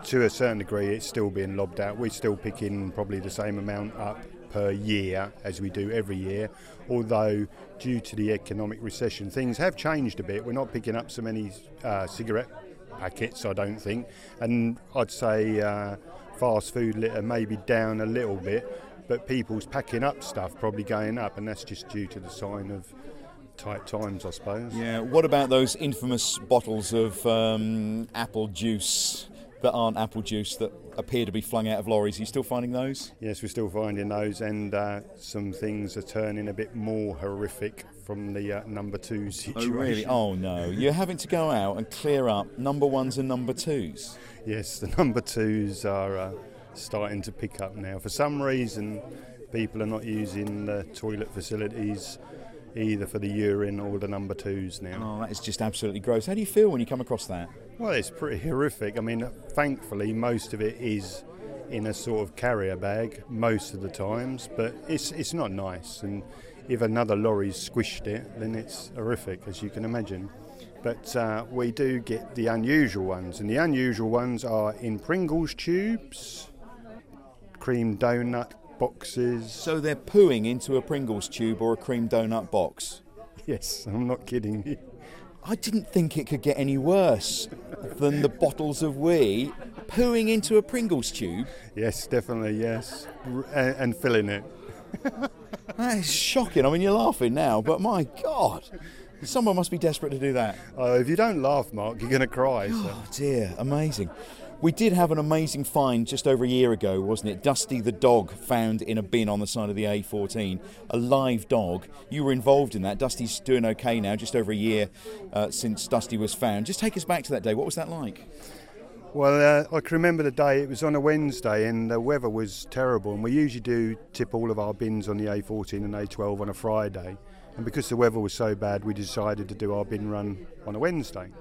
to a certain degree, it's still being lobbed out. We're still picking probably the same amount up per year as we do every year, although due to the economic recession, things have changed a bit. We're not picking up so many cigarette packets, I don't think, and I'd say fast food litter may be down a little bit, but people's packing up stuff probably going up, and that's just due to the sign of tight times, I suppose. Yeah. What about those infamous bottles of apple juice that aren't apple juice that appear to be flung out of lorries? Are you still finding those? Yes, we're still finding those, and some things are turning a bit more horrific from the number two situation. Oh, really? Oh, no. You're having to go out and clear up number ones and number twos? Yes, the number twos are starting to pick up now. For some reason, people are not using the toilet facilities either for the urine or the number twos now. Oh, that is just absolutely gross. How do you feel when you come across that? Well, it's pretty horrific. I mean, thankfully, most of it is in a sort of carrier bag most of the times, but it's not nice. And if another lorry's squished it, then it's horrific, as you can imagine. But we do get the unusual ones, and the unusual ones are in Pringles tubes, cream donut boxes. So they're pooing into a Pringles tube or a cream donut box? Yes, I'm not kidding you. I didn't think it could get any worse than the bottles of wee pooing into a Pringles tube. Yes, definitely, yes. And filling it. That is shocking. I mean, you're laughing now, but my God, someone must be desperate to do that. If you don't laugh, Mark, you're going to cry. So. Oh, dear, amazing. We did have an amazing find just over a year ago, wasn't it? Dusty the dog found in a bin on the side of the A14, a live dog. You were involved in that. Dusty's doing okay now, just over a year since Dusty was found. Just take us back to that day. What was that like? Well, I can remember the day. It was on a Wednesday and the weather was terrible, and we usually do tip all of our bins on the A14 and A12 on a Friday, and because the weather was so bad, we decided to do our bin run on a Wednesday.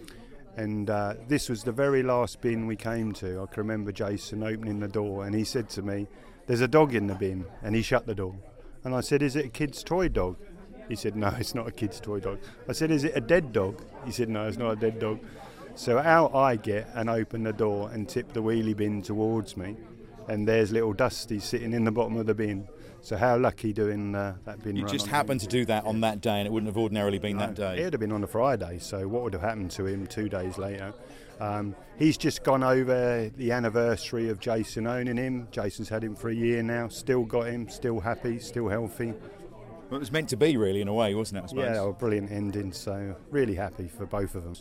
And this was the very last bin we came to. I can remember Jason opening the door and he said to me, "There's a dog in the bin," and he shut the door. And I said, "Is it a kid's toy dog?" He said, "No, it's not a kid's toy dog." I said, "Is it a dead dog?" He said, "No, it's not a dead dog." So out I get and open the door and tip the wheelie bin towards me, and there's little Dusty sitting in the bottom of the bin. So how lucky doing that bin run. You just happened to do that on that day, and it wouldn't have ordinarily been that day. It would have been on a Friday, so what would have happened to him 2 days later? He's just gone over the anniversary of Jason owning him. Jason's had him for a year now, still got him, still happy, still healthy. Well, it was meant to be, really, in a way, wasn't it, I suppose? Yeah, a brilliant ending, so really happy for both of them.